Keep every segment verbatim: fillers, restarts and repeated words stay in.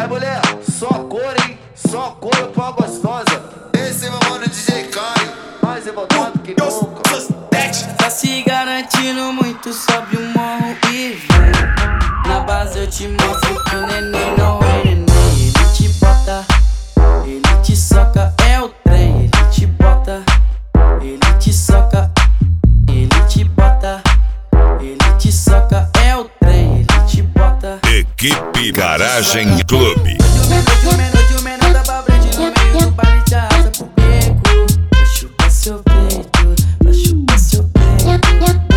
Vai, mulher, só cor, hein? Só cor pra gostosa. Esse é meu mano D J Caio, mais revoltado que nunca. Tá se garantindo muito, sobe o morro e vem. Na base eu te mostro que o neném não é neném. Ele te bota, ele te soca, é o trem. Ele te bota, ele te soca, ele te bota, ele te soca, é o trem. Ele te bota. Equipe Garagem Clube. Hoje o menor, hoje o menor da pra frente no meio do baile te arrasta pro beco. Vai chupar seu peito, vai chupar seu peito.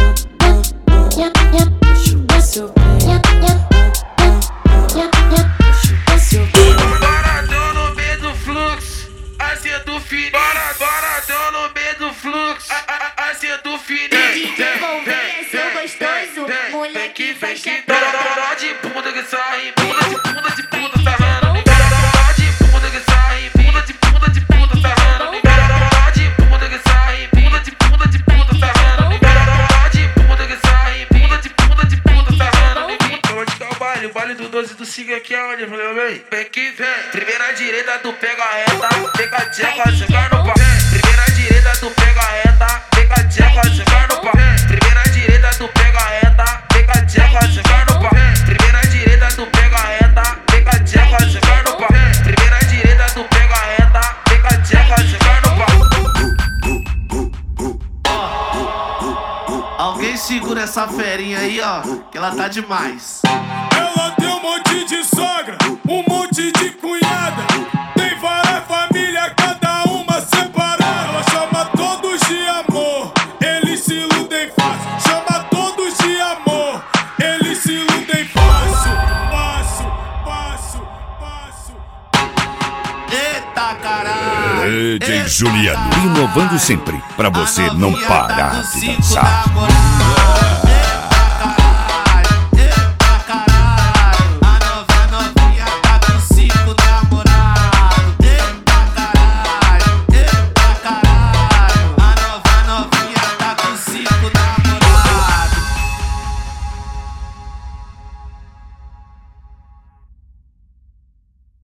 Vai chupar seu peito, vai chupar seu peito. Baradão no meio do fluxo, assim do fininho. Baradão no meio do fluxo, assim do fininho. D J Volver, seu gostoso, moleque faz chegar. Dó de bunda que sai, bunda de bunda de bunda sarrando. Dó de bunda que sai, bunda de bunda de bunda sarrando. Dó de bunda que sai, bunda de bunda de bunda sarrando. Dó de bunda que sai, bunda de bunda de bunda sarrando. Onde tá o baile? O baile do doze do cinco aqui é onde? Falei, vem, vem que vem. Primeira direita, tu pega a reta, pega a tcheca, jogar no pau. Primeira direita, tu pega a reta, pega a tcheca, jogar no pau. Primeira direita, tu pega a reta, pega a tcheca, jogar no pau. Primeira direita, tu pega a reta, pega a tcheca, jogar no pau. Primeira direita, tu pega a reta, pega a tcheca, jogar no pau. Alguém segura essa ferinha aí, ó, que ela tá demais. Ela tem um monte de sogra, um monte de cunhada. Tem várias famílias, cada uma separada. Ela chama todos de amor, eles se iludem fácil. Chama todos de amor, eles se iludem fácil. Passo, passo, passo. Eita caralho! D J Juliano, inovando sempre, pra você não parar de dançar. Namorado.